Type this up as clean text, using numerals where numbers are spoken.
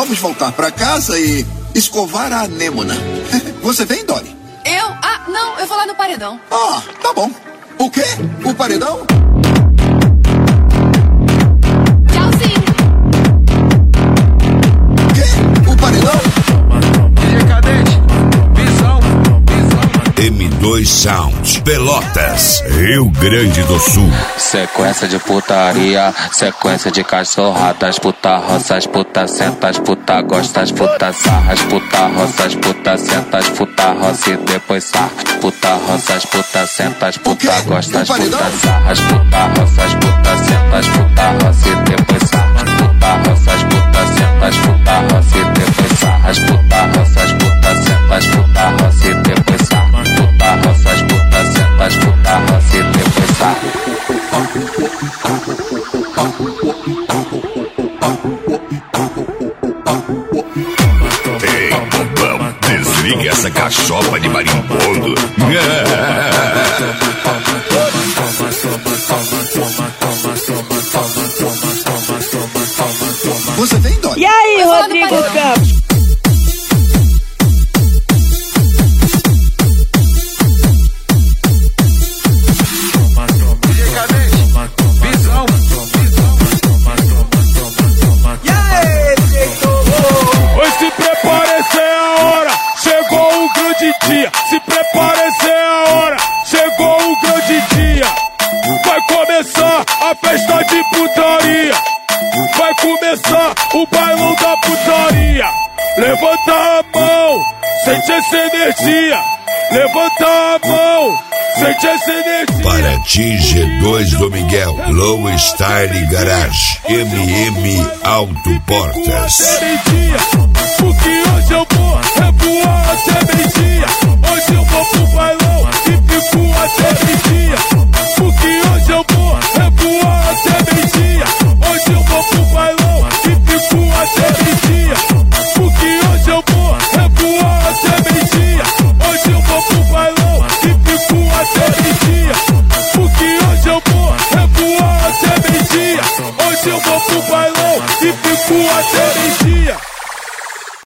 Vamos voltar pra casa e escovar a anêmona. Você vem, Dory? Eu? Ah, não, eu vou lá no paredão. Ah, tá bom. O quê? O paredão? Tchauzinho. Quê? O paredão? DJ Cadete, visão. M2 Sound, Pelotas, Rio Grande do Sul. Sequência de putaria, sequência de cachorradas, puta roças, puta sentas, puta gostas, puta sarras, puta roças, puta sentas, puta roça e depois sarra. Puta roças, puta sentas, puta gostas, puta sarras, puta roças, puta sentas, puta roça e depois sarra. Puta roças, puta sentas, puta roça e depois sarras. Puta roças, puta sentas, puta roça e depois sarra. Puta roças, puta sentas, puta roça e depois sarra. Ei, bobão, desliga essa cachopa de marimbondo. Você vem, Dory? E aí, Rodrigo Campos? DJ Cadete, visão. Oi, se prepare, essa é a hora. Chegou o grande dia. Se prepare, essa é a hora. Chegou o grande dia. Vai começar a festa de putaria. Vai começar o bailão da putaria. Levanta a mão, sente essa energia. Levanta a mão, sente essa energia. Para ti, G2 do Miguel, Low Style Garage, MM Autoportas. Porque hoje eu vou revoar até meio-dia. Hoje eu vou pro bailão e fico até meio-dia. Porque hoje eu vou revoar até meio-dia. Hoje eu vou pro bailão e fico até meio-dia. Porque hoje eu vou revoar até meio-dia. Hoje eu vou pro bailão e fico até meio-dia. Porque hoje eu vou revoar até meio-dia. Hoje eu vou pro bailão e fico até meio-dia.